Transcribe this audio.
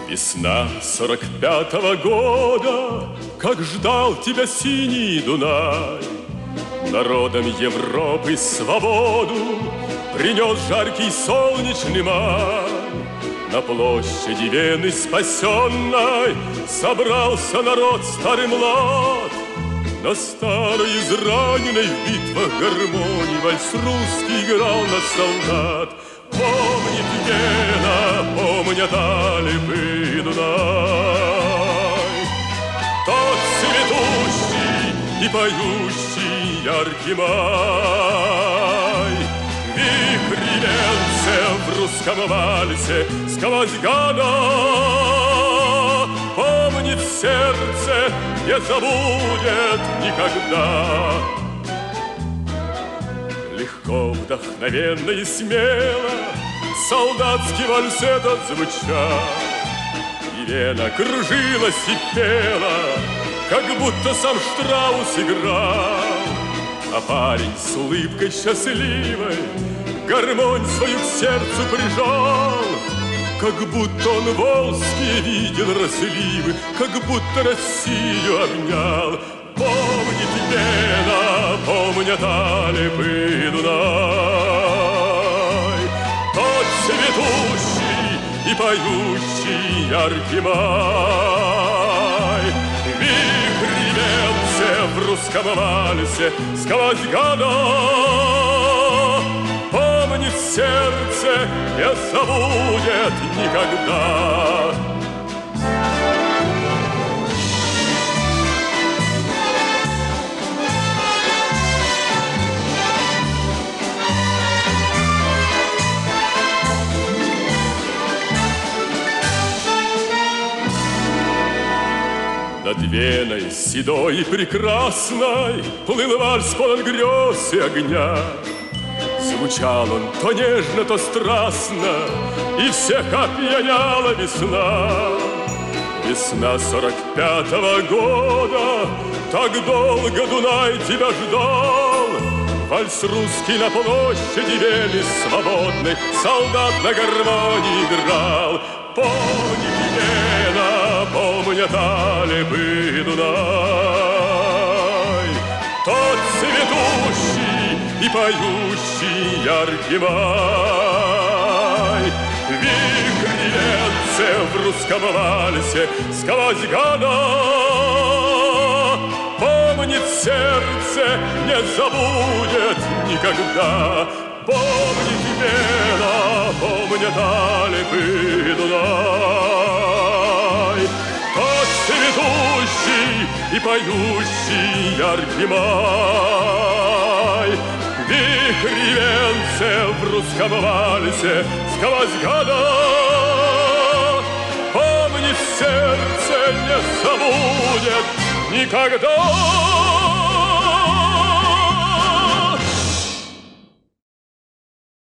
Весна 45-го года, как ждал тебя синий Дунай. Народам Европы свободу принес жаркий солнечный май. На площади Вены спасенной собрался народ старый млад. На старой израненной в битвах гармонии вальс русский играл на солдат. Помнит Вена, помнят Альпы и Дунай, тот цветущий и поющий яркий май. Вихрь венцев в русском вальсе сквозь года помнит сердце, не забудет никогда. Легко, вдохновенно и смело солдатский вальс этот звучал, и Вена кружилась и пела, как будто сам Штраус играл. А парень с улыбкой счастливой гармонь свою к сердцу прижал, как будто он волжские видел разливы, как будто Россию обнял. Помнит Вена, помнят Альпы и Дунай, тот цветущий и поющий яркий май. Вихрь венцев в русском вальсе сквозь года помнит сердце, не забудет никогда. Над Веной седой и прекрасной плыл вальс полон грез и огня. Звучал он то нежно, то страстно, и всех опьяняла весна. Весна 45-го года, так долго Дунай тебя ждал. Вальс русский на площади Вены свободной солдат на гармонии играл. Помнит Вена, помнят Альпы и Дунай, тот цветущий и поющий яркий май. Вихрь венцев в русском вальсе сквозь года помнит сердце, не забудет никогда. Помнит Вена, помнят Альпы и Дунай, тот цветущий и поющий яркий май. Вихрь венцев в русском вальсе сквозь года помнит сердце, не забудет никогда.